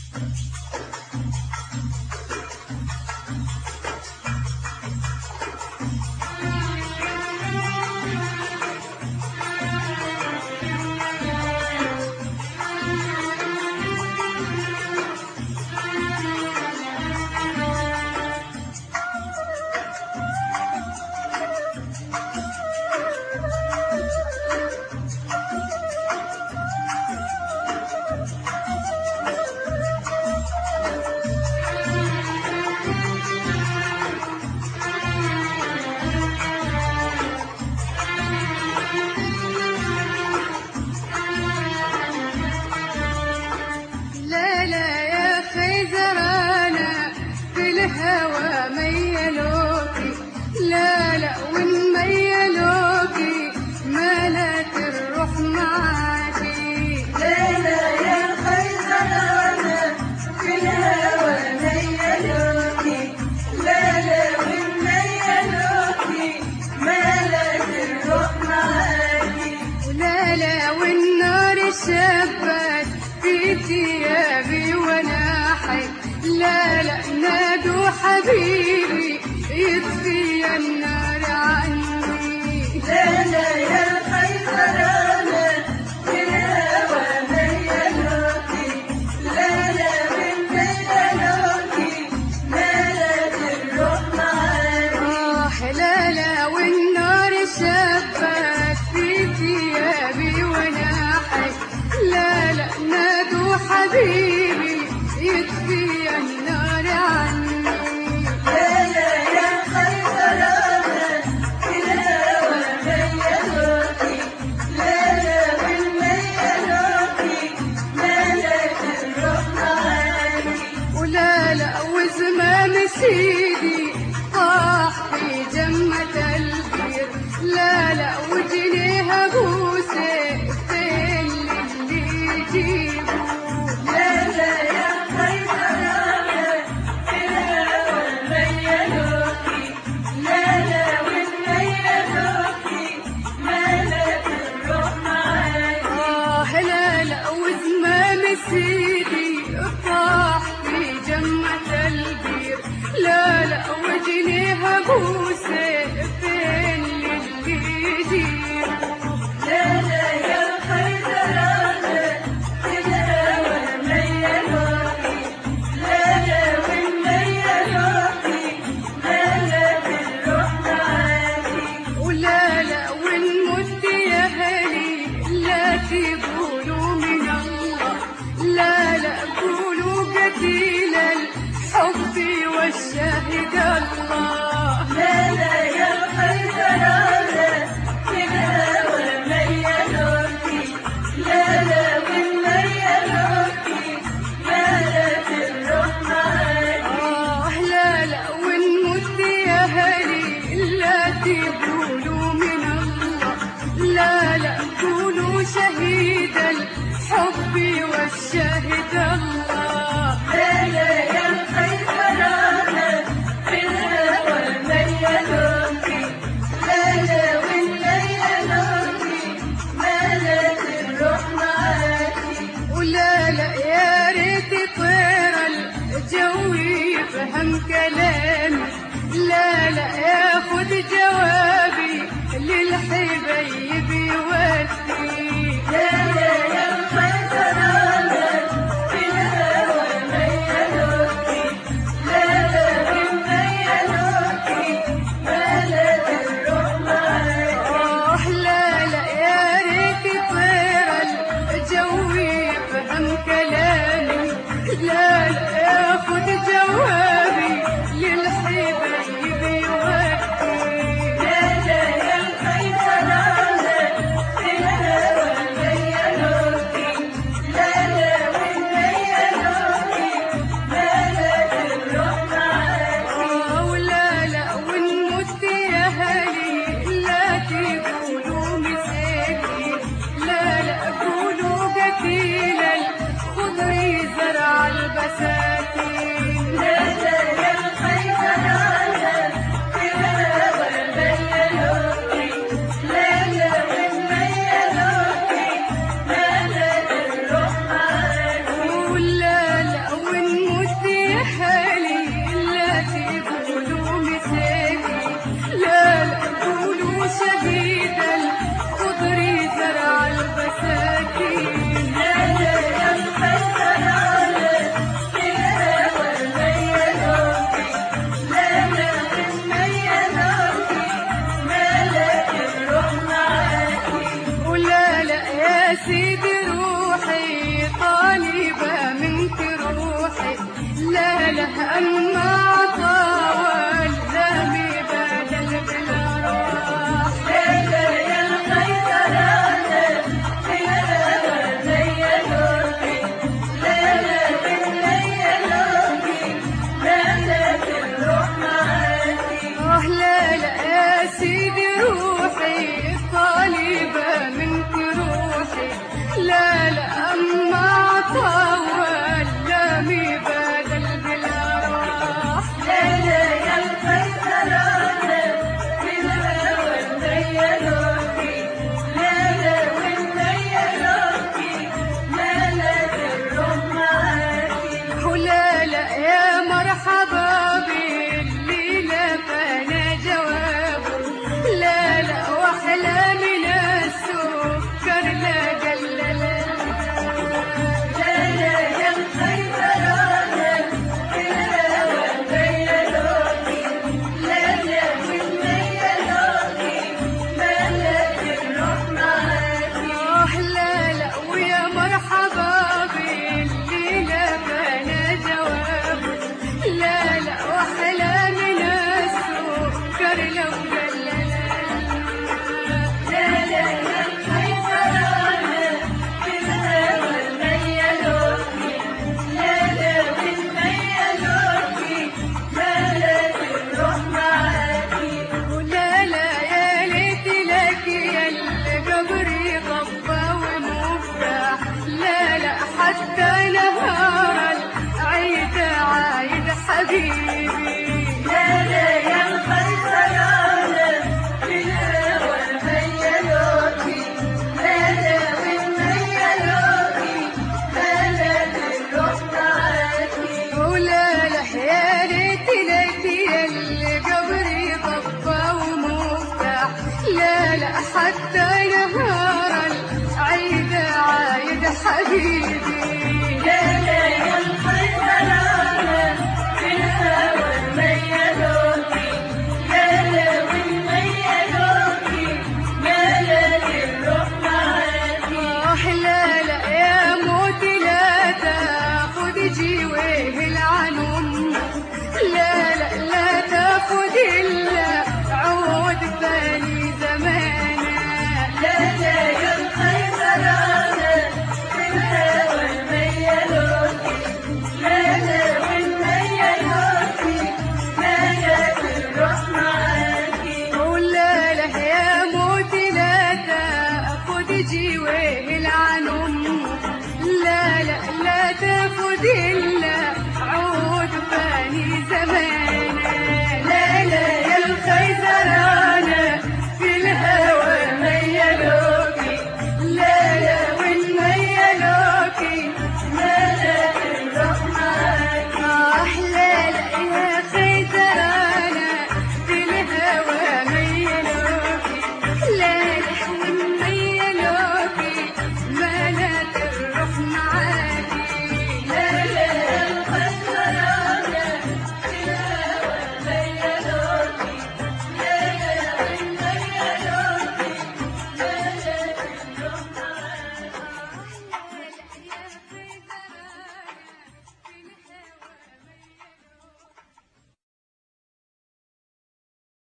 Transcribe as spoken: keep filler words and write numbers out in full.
شبك في ثيابي وانا حي، لا لا نادوا حبيبي يطفي النار عني. لا لا يا خيزرانة في الهوى ميلوكي، لا لا من ميلوكي مالت الروح معاني. آه لا لا والنار شبك في ثيابي وانا حي، لا لا نادوا حبيبي يطفي النار عني. لا لا يا خيزرانة في الهوى ميلوكي، لا لا من ميلوكي مالت الروح معاني. ولا لا وزمام سيدي طاح في جمة البير، لا لا وجنيها بوسه فين اللي يجيبه. لا لا يا خيزرانة في الهوى ميلوكي، لا لا من ميلوكي مالت الروح معاني. آه لا لا وزمام سيدي طاح في جمة البير، لا لا وجنيها بوسه فين اللي يجيبه. لا لا يا خيزرانة في الهوى ميلوكي، لا لا من ميلوكي مالت الروح معاني. ولا لا ونمت يا هلي لا تقولوا من الله، لا لا قولوا قتيل الحب والشاهد الله. لا لا يا خيزرانة في الهوى ميلوكي، لا لا من ميلوكي مالت الروح معاني. آه لا لا ونمت يا هلي لا تقولوا من الله، لا لا قولوا شهيد الحب والشاهد الله. لا لا يا خيزرانة في الهوى ميلوكي، لا لا من ميلوكي مالت الروح معاني. ولا لا يا ريت طير الجو يفهم كلامي، لا لا ياخد جوابي للحبايب يودي. لا لا يا خيزرانة في الهوى ميلوكي، لا لا من ميلوكي مالت الروح معاني. آه لا لا يا ريت طير الجو يفهم كلامي، لا لا ياخد جوابي للحبايب يودي. لا لا يا خيزرانة في الهوى ميلوكي، لا لا من ميلوكي مالت الروح معاني. آه ولا لا ونمت يا هلي لا تقولوا مساكين، لا لا قولوا قتيل الخضر زرع البساتين. حبيبي لا لا يا الخيزرانة في الهوى ميلوكي لا لا والميلوكي مالت الروح معاكي أحلى لا يا موتي لا تاخد جيوه العنون لا لا لا تاخد إلا عود ثاني زمانه لا لا يا الخيزرانة في الهوى ميلوكي لا لا والميلوكي مالت الروح معاكي ولا له يا موتي لا تاخد جيوه العنون لا لا لا تاخد